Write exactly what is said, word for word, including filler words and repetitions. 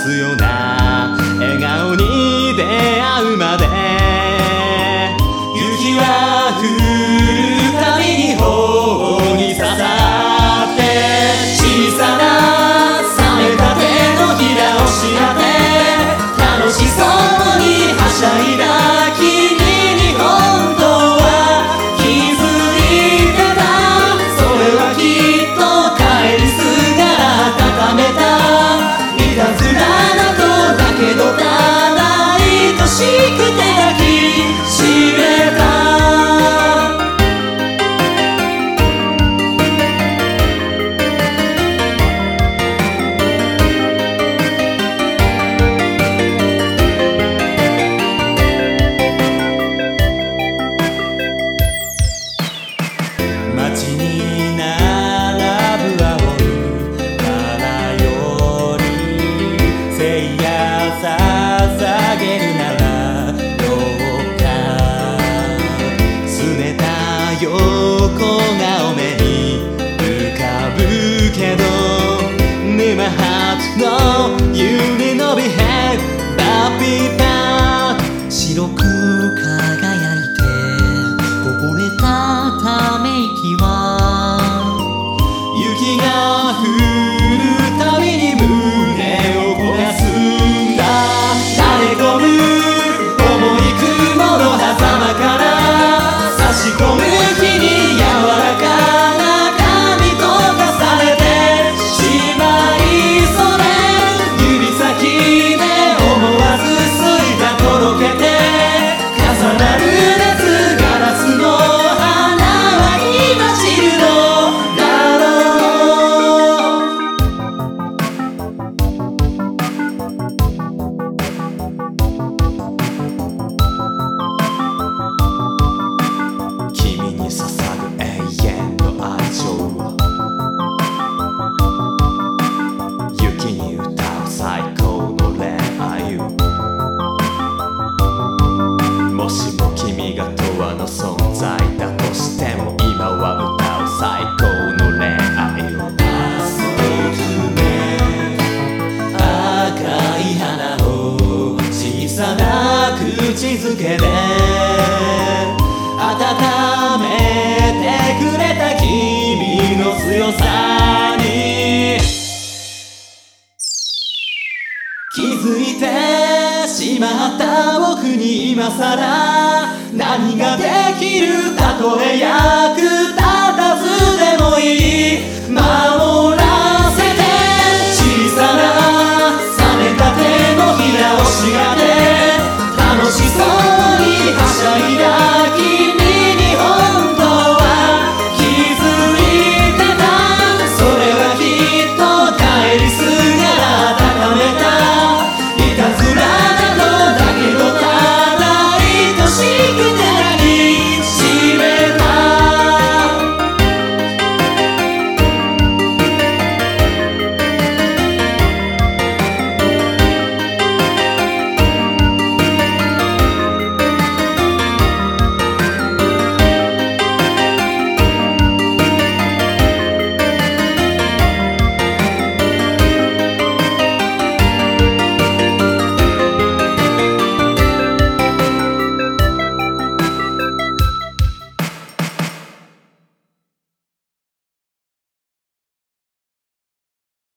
つような笑顔に出会うまで。雪は降るたびに頬に刺さって小さな冷めた手のひらをしなって楽しそうにはしゃいだ君に本当は気づいてた。それはきっと帰り姿温めたいたずらな子だけどただ愛しくて抱きしめた。街に並ぶ青いバラより聖夜捧げるならどうか。拗ねた横顔目に浮かぶけど沼ハートの夢のビヘイバビバ白く輝いてこぼれたため息は雪が降るたびに胸を焦がすんだ。垂れ込む重い雲の狭間から差し込む日に柔らかな髪と重ねてしまいそれ指先で思わずスイカとろけて重なる熱ガラスの花は今散るのだろう。君に捧ぐ永遠の愛情を雪に歌う最高の恋愛を。もしも君が永遠の存在だとしても今は歌う最高の恋愛を。赤い花を小さな口づけで温めてくれた君の強さに気づいてしまった僕に今さら何ができる。たとえ役立たずでもいい守ら